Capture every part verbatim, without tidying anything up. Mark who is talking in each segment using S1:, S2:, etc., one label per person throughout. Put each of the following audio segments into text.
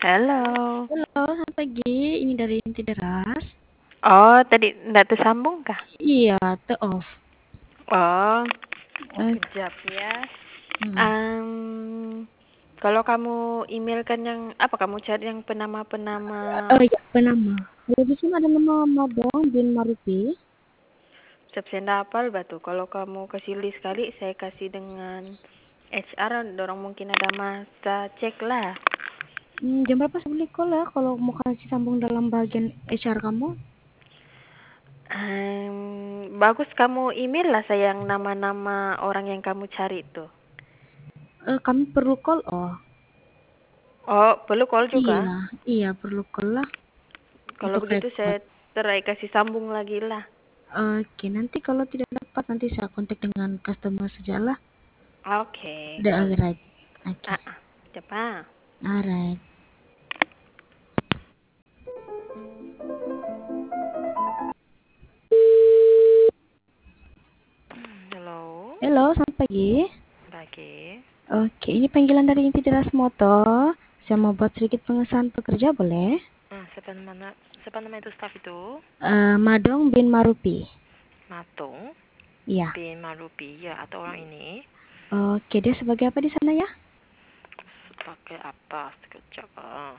S1: Halo.
S2: Halo, selamat pagi. Ini dari Inti Deras.
S1: Oh, tadi nggak tersambung kah?
S2: Iya, the off.
S1: Oh,
S2: Eh,
S1: kejap ya.
S2: hmm.
S1: Um, kalau kamu email kan yang apa? Kamu cari yang penama-penama.
S2: Oh iya, penama. Kalau di sini ada nama Madong bin Marupi.
S1: Sepsenda apal batu. Kalau kamu kasih list kali, saya kasih dengan H R. Dorong mungkin ada masa cek lah.
S2: Hmm, jam berapa saya boleh call ya kalau mau kasih sambung dalam bagian H R kamu?
S1: Um, bagus kamu email lah saya yang nama-nama orang yang kamu cari itu.
S2: Eh, kami perlu call, oh.
S1: Oh, perlu call juga?
S2: Iya, iya perlu call lah
S1: Kalau
S2: untuk
S1: begitu
S2: record.
S1: saya terai kasih sambung lagi lah.
S2: Oke, nanti kalau tidak dapat nanti saya kontak dengan customer sajalah.
S1: Oke,
S2: The
S1: kalau
S2: alright. Oke.
S1: ah, ah, cepat.
S2: Alright.
S1: Halo,
S2: Halo, selamat pagi.
S1: pagi.
S2: Oke, ini panggilan dari Inti Deras Motor. Saya mau buat sedikit pengesahan pekerja, boleh?
S1: Ah, siapa nama siapa nama itu staff itu?
S2: Eh, Madong bin Marupi.
S1: Matung
S2: Iya.
S1: bin Marupi ya atau orang ini
S2: Oke, dia sebagai apa di sana ya?
S1: pakai apa sekejap ah.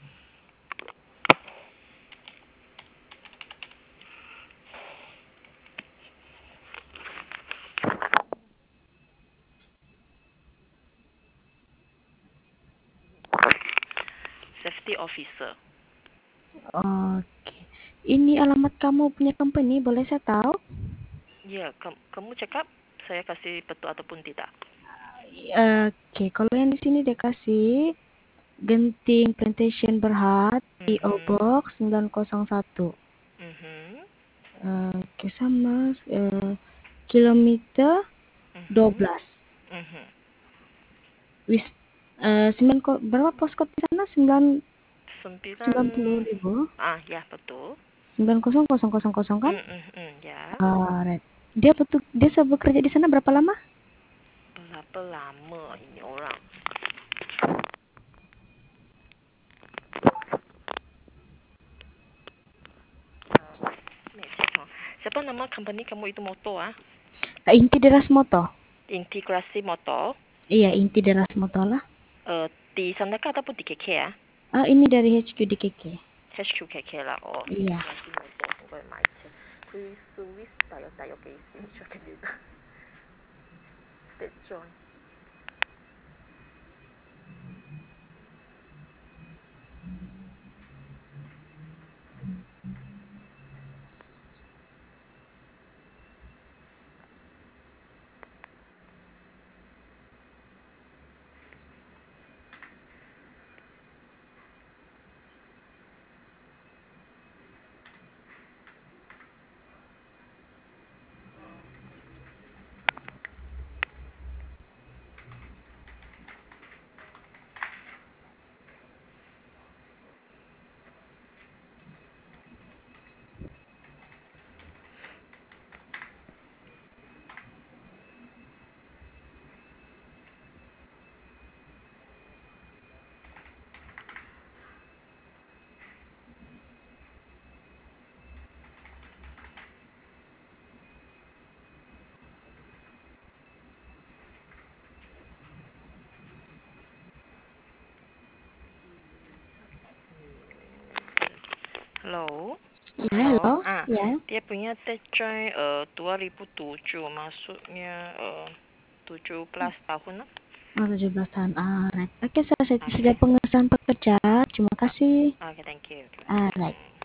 S1: Safety officer.
S2: Oke. Ini alamat kamu punya company, boleh saya tahu?
S1: Ya, kamu, kamu cakap saya kasih betul ataupun tidak?
S2: Oke, kalau yang di sini dia kasih Genting Plantation Berhad, P O
S1: Mhm.
S2: Box sembilan nol satu.
S1: Mhm.
S2: Oke, sama eh, kilometer dua
S1: Mhm.
S2: belas.
S1: Mhm.
S2: Wis eh, sembilan ko- berapa postcode di sana? sembilan
S1: Sembilan.
S2: sembilan puluh ribu.
S1: Ah, ya betul.
S2: sembilan nol nol nol nol kan?
S1: Mm -mm, mm, ya.
S2: Alright. Dia betul dia sudah bekerja di sana berapa lama?
S1: Berapa lama ini orang? Ni, cek, ha. Siapa nama company kamu itu motor ah?
S2: Eh, Inti Deras Motor.
S1: Integrasi motor.
S2: Iya, Inti Deras Motor lah.
S1: Uh, di sana kah ataupun di K K ah?
S2: Ah, ini dari H Q di K K.
S1: H Q K K lah. Oh,
S2: Iya.
S1: integrasi motor. 我買車。佢 service 大約大約幾時出嘅呢？State John。Hello.
S2: Ya,
S1: Hello.
S2: halo.
S1: Ah,
S2: Ya.
S1: dia punya test drive uh, dua ribu tujuh, maksudnya uh, tujuh belas tahun lah.
S2: Oh, tujuh belas tahun. Alright. Oke, saya saya sudah
S1: Okay.
S2: pengesahan pekerja. Terima
S1: Uh,
S2: kasih.
S1: okay, thank you. Okay.
S2: Alright.